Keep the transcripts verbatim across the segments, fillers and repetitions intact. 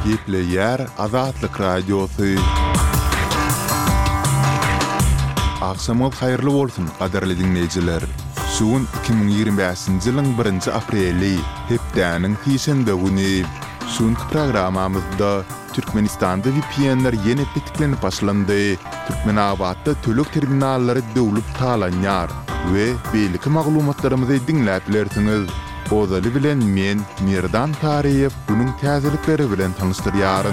Gepleyer Azatlık Radyosu. Akşamol hayırlı bolsun, qadarly dinleyijiler. Suun iki bin ýygrimi beşinji ýylyň birinji apreli, hepdäniň hiýşende güni. Suunky programamyzda Türkmenistanda V P N'ler ýene bitiklenip başlandy. Türkmenabadda tölük terminallary döwlüp talanýar we beýleki maglumatlarymyzy dinläp bilersiňiz. Ozaly bilen men Mirdan Tariýew bunyň täzelikleri bilen tanışdyrýaryn.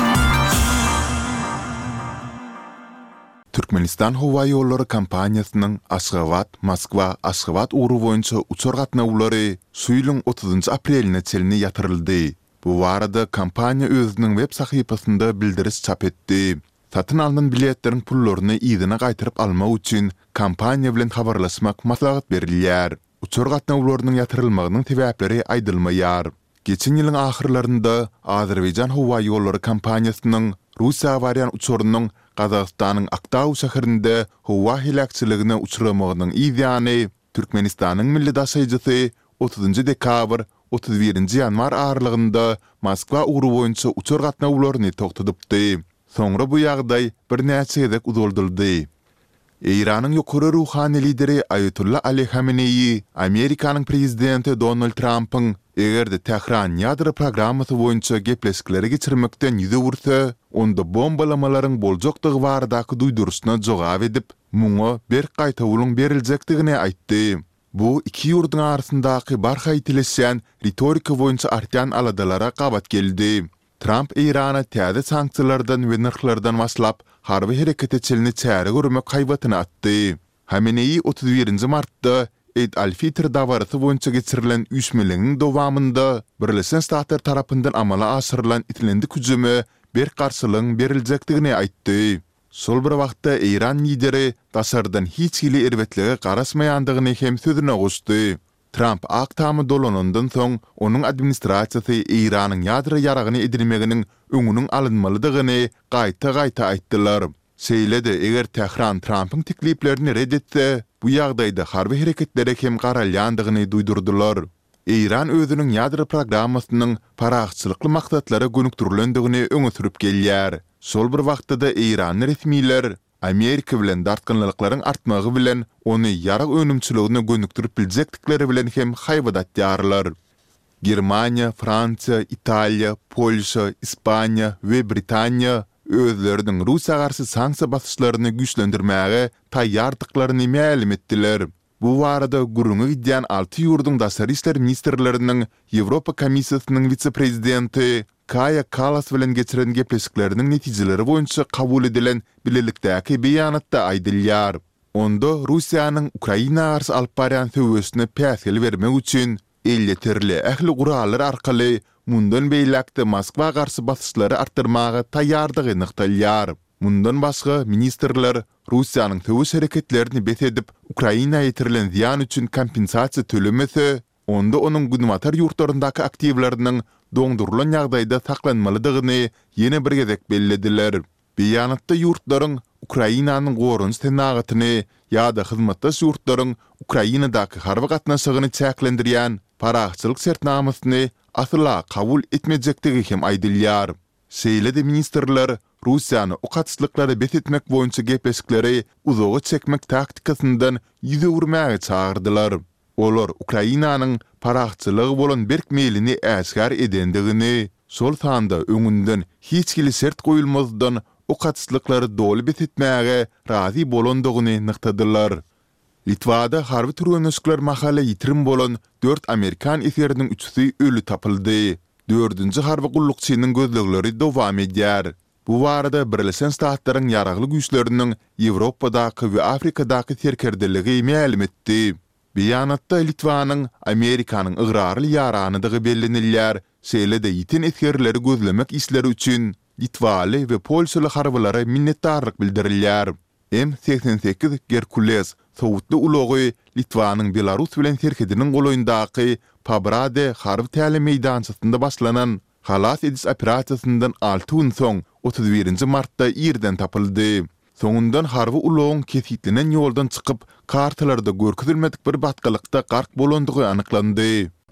Türkmenistan Howa ýollary kampaniýasynyň Aşgabat, Moskwa, Aşgabat uğru boýunça uçar gatnawlary suýlyň otuzynjy apreline çelini ýatyryldy. Bu barada kampaniýa özüniň web sahypasynda bildiris çap etdi. Satyn alynan biletleriň pullaryny ýygyna gaýtaryp almak üçin kampaniýa bilen habarlaşmak maslahat berilýär. Uçar gatnawlarynyň ýatyrylmagynyň sebäpleri aýdylmaýar. Geçen ýylyň ahyrlarynda Azerbaýjan Howa ýollary kampaniýasynyň Russiýa barýan uçurynyň Gazagystanyň Aktaw şäherinde howa helakçylygyna uçuramagynyň ýa-ni Türkmenistanyň milli daşaýjysy otuzynjy dekabr otuz birinji ýanwar aralygynda Moskwa uğru boýunça uçur gatnawlaryny toktadypdy. Soňra bu ýagdaý bir näçe gezek uzuldyldy. Iranyň ýokary ruhany lideri Ayatullah Ali Khamenei, Amerikanyň prezidenti Donald Trump'yň egerde Tehran ýadry programmasy boýunça gepleşikleri geçirmekden ýüze wursa, onda bombalamalaryň boljakdygy baradaky duýdurusyna jogap edip, muňa bir gaýta ulun beriljakdygyny aýtdy. Bu iki ýurduň arasyndaky barha ýetileşýän retorika boýunça artýan aladalara gabat geldi. Trump Irana täze sanksiýalardan we narhlardan başlap harby herekete çelini çäre görmek haýbatyny atdy. Khamenei otuz birinji martda Eid al-Fitr dawarasy boýunça geçirilen üýtmeligiň dowamında Birleşen Ştatlar tarapyndan amala aşyrylan itilendik hüjüme bir garşylygyň beriljakdygyny aýtdy. Sol bir wagtda Iran lideri tasardan hiç hili erbetlige garaşmaýandygyny hem sözüne goşdy. Trump aktamy dolanandan soň onuň administrasiýasy Iranyň ýadry ýaragyny edilmeginiň öňüniň alynmalydygyny gaýta-gaýta aýtdylar. Seýledi, eger Tehran Trump'yň tekliplerini reddetse, bu ýagdaýda harby hereketlere hem garalýandygyny duýdurdylar. Iran özüniň ýadry programmasynyň paraçylykly maksatlary gönükdirilendigini öňe sürüp gelýär. Sol bir wagtda Iran resmiler Amerika bilen dartgynlyklaryň artmagy bilen ony ýarak önümçiligine gönükdirip biljekdikleri bilen hem haýbadatýarlar. Germaniýa, Fransiýa, Italiýa, Polşa, Ispaniýa we Britaniýa özleriniň Russiýa garşy sanksiýa basyşlaryny güýçlendirmäge taýýardyklaryny ma'lum etdiler. Bu barada gurungy gidýän alty ýurduň daşary işler ministrleriniň Ýewropa Komissiýasynyň vice-prezidenti Kaja Kallas bilen geçiren gepleşikleriniň netijeleri boýunça kabul edilen bilelikdäki beýanatda aýdylýar. Onda Russiýanyň Ukraina garşy alyp barýan söwesine päsgel bermek üçin elli terli ähli gurallar arkaly mundan beýlekde Moskwa garşy basyşlary artdyrmaga taýýardygy nykdalýar. Mundan başga ministrler Russiýanyň söwes hereketlerini bet edip Ukrainaýa ýetirilen ziýan üçin kompensasiýa tölemese, onda onuň güdümatar ýurtlaryndaky aktivlarynyň doňdurulan ýagdaýda saklanmalydygyny ýene bir gezek bellediler. Beýanatda ýurtlaryň Ukrainanyň gorunç tenagatyny ýa-da hyzmatdaş ýurtlaryň Ukrainadaky harby gatnaşygyny çäklendirýän paraçylyk sertnamasyny asla kabul etmejekdigi hem aýdylýar. Seýledi ministrler Russiýany o gatslyklary bet etmek boýunça gepleşikleri uzağa çekmek taktikasyndan ýüze wurmagy çağırdylar. Olar Ukrainanyň paraçylygy bolan berk meýlini äsgär edendigini, sol sanda öňünden hiç kili sert goýulmazdan o gatslyklary doly bet etmäge razy bolandygyny nyktadylar. Litvada harby türgenişler mahala ýitirim bolan dört Amerikan eseriniň üçüsi ölü tapyldy. Dördüncü harby gullukçynyň gözlegleri dowam edýär. Bu barada Birleşen Ştatlaryň ýaragly güýçleriniň Ýewropadaky we Afrikadaky serkerdiligi ma'lum etdi. Beýanatda Litvanyň Amerikanyň ıgrarly ýaranydygy bellenilýär. Seýlede ýitin etgerleri gözlemek isleri üçin Litwaly we Polşaly harbylara minnetdarlyk bildirilýär. M seksen sekiz Herkules Sowutly ulogy Litvanyň Belarus bilen serkediniň goloýundaky Pabrade harby tälim meýdançysynda başlanan halas edis operasiýasyndan alty gün soň otuz birinji martda ýerden tapyldy. Soňundan harby ulogyň kesitlenen ýoldan çykyp kartalarda görkezilmedik bir batgalykda gark bolandygy anyklandy.